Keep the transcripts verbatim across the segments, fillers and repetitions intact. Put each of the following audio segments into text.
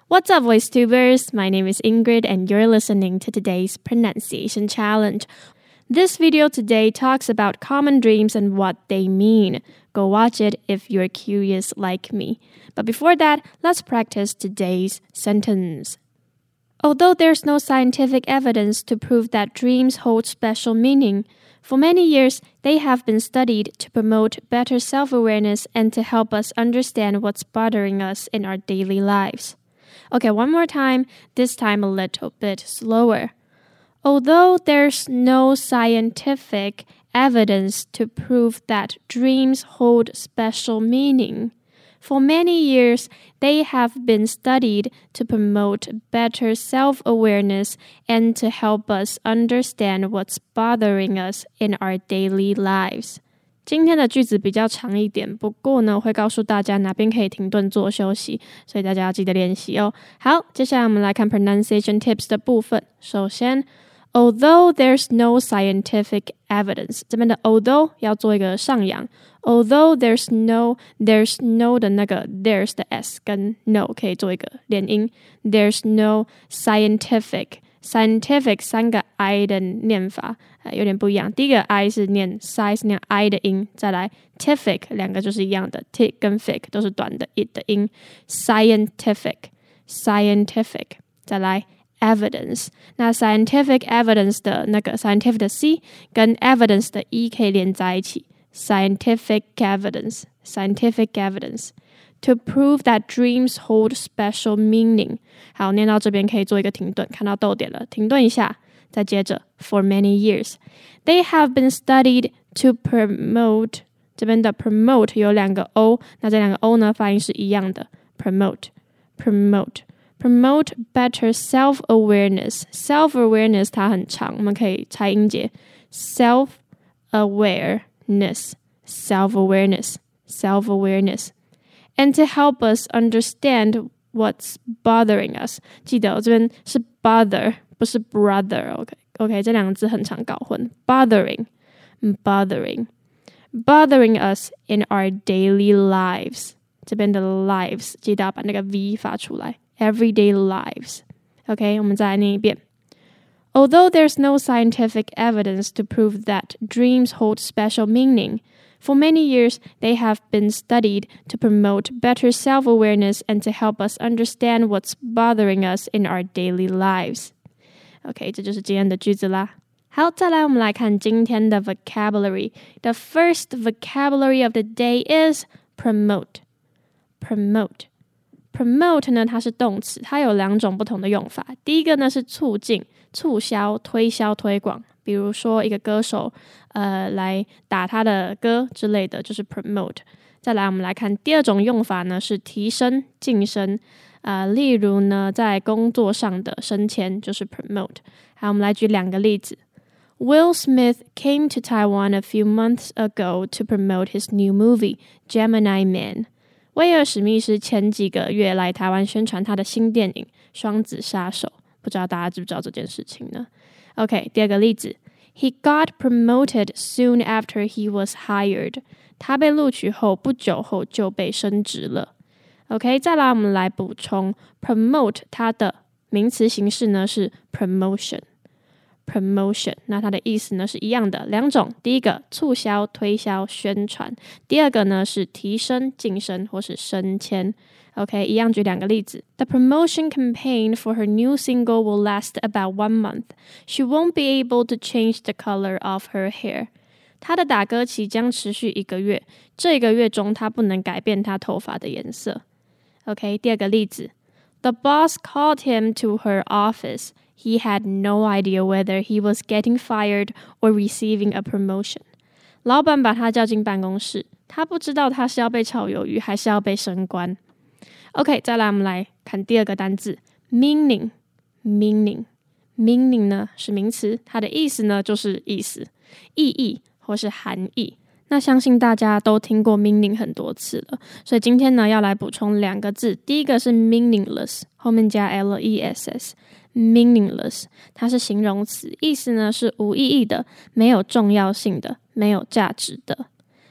What's up, VoiceTubers? My name is Ingrid and you're listening to today's pronunciation challenge. This video today talks about common dreams and what they mean. Go watch it if you're curious like me. But before that, let's practice today's sentence. Although there's no scientific evidence to prove that dreams hold special meaning, for many years, they have been studied to promote better self-awareness and to help us understand what's bothering us in our daily lives. Okay, one more time, this time a little bit slower. Although there's no scientific evidence to prove that dreams hold special meaning, for many years, they have been studied to promote better self-awareness and to help us understand what's bothering us in our daily lives. 今天的句子比较长一点，不过呢，会告诉大家哪边可以停顿做休息，所以大家要记得练习哦。好，接下来我们来看 pronunciation tips 的部分。首先 although there's no scientific evidence， 这边的 although 要做一个上扬。Although there's no there's no 的那个 there's 的 s 跟 no 可以做一个连音。There's no scientific scientific 三个 i 的念法、呃、有点不一样。第一个 i 是念 si 是念 i 的音，再来 tific 两个就是一样的 t 跟 fic 都是短的 it 的音。Scientific scientific 再来 evidence， 那 scientific evidence 的那个 scientific 的 c 跟 evidence 的 e 可以连在一起。Scientific evidence scientific evidence to prove that dreams hold special meaning。 好，念到这边可以做一个停顿，看到逗点了，停顿一下，再接着 For many years they have been studied to promote， 这边的 promote 有两个 o， 那这两个 o 呢发音是一样的 promote promote promote better self-awareness self-awareness 它很长，我们可以拆音节 self-awareness self-awareness self-awareness and to help us understand what's bothering us。 记得我这边是 bother 不是 brother。 OK OK 这两个字很常搞混。 bothering bothering bothering us in our daily lives， 这边的 lives 记得要把那个 v 发出来 everyday lives。 OK 我们再来念一遍。Although there's no scientific evidence to prove that dreams hold special meaning, for many years, they have been studied to promote better self-awareness and to help us understand what's bothering us in our daily lives. OK, 这就是今天的句子啦。好，再来我们来看今天的 vocabulary. The first vocabulary of the day is promote. Promote. Promote 呢，它是动词，它有两种不同的用法。第一个呢是促进、促销、推销、推广。比如说一个歌手呃，来打他的歌之类的，就是 promote。 再来我们来看第二种用法呢是提升、晋升、呃，例如呢在工作上的升迁就是 promote。 好，我们来举两个例子。 Will Smith came to Taiwan a few months ago to promote his new movie, Gemini Man。 威尔史密斯前几个月来台湾宣传他的新电影双子杀手，不知道大家知不知道这件事情呢？ OK， 第二个例子。He got promoted soon after he was hired. 他被录取后不久后就被升职了。 OK， 再来我们来补充 promote 它的名词形式呢是 promotion promotion， 那它的意思呢是一样的，两种。第一个促销、推销、宣传，第二个呢是提升、晋升或是升迁。OK， 一样举两个例子。 The promotion campaign for her new single will last about one month. She won't be able to change the color of her hair. 她的打歌期将持续一个月，这一个月中她不能改变她头发的颜色。OK， 第二个例子。 The boss called him to her office. He had no idea whether he was getting fired or receiving a promotion. 老板把他叫进办公室，他不知道他是要被炒鱿鱼还是要被升官。OK， 再来我们来看第二个单字 meaning meaning meaning 呢是名词，它的意思呢就是意思、意义或是含义。那相信大家都听过 meaning 很多次了，所以今天呢要来补充两个字。第一个是 meaningless， 后面加 L E S S， meaningless 它是形容词，意思呢是无意义的、没有重要性的、没有价值的。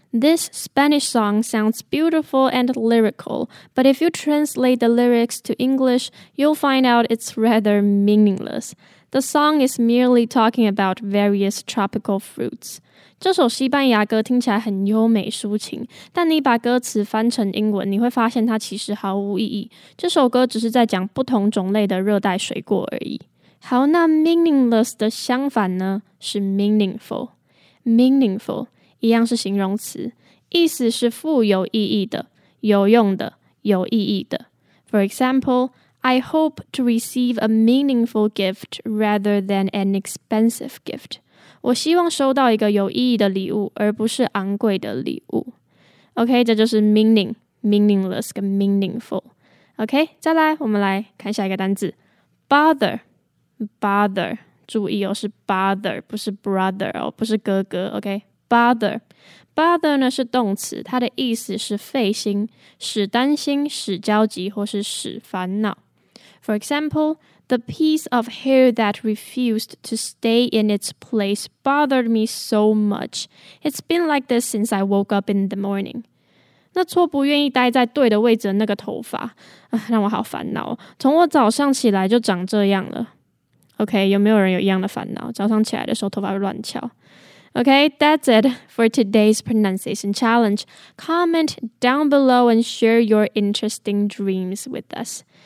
This Spanish song sounds beautiful and lyrical, but if you translate the lyrics to English, you'll find out it's rather meaningless. The song is merely talking about various tropical fruits. 这首西班牙歌听起来很优美抒情，但你把歌词翻成英文，你会发现它其实毫无意义。这首歌只是在讲不同种类的热带水果而已。好，那 meaningless 的相反呢，是 meaningful。meaningful一样是形容词，意思是富有意义的、有用的、有意义的。For example, I hope to receive a meaningful gift rather than an expensive gift. 我希望收到一个有意义的礼物，而不是昂贵的礼物。OK, 这就是 meaning, meaningless 跟 meaningful. OK, 再来，我们来看下一个单字 bother, bother. 注意哦，是 bother, 不是 brother 哦，不是哥哥。OK.Bother. Bother 呢是动词，它的意思是费心、使担心、使焦急或是使烦恼。For example, the piece of hair that refused to stay in its place bothered me so much. It's been like this since I woke up in the morning. 那撮不愿意待在对的位置的那个头发，啊，让我好烦恼。从我早上起来就长这样了。OK, 有没有人有一样的烦恼？早上起来的时候头发会乱翘。Okay, that's it for today's pronunciation challenge. Comment down below and share your interesting dreams with us.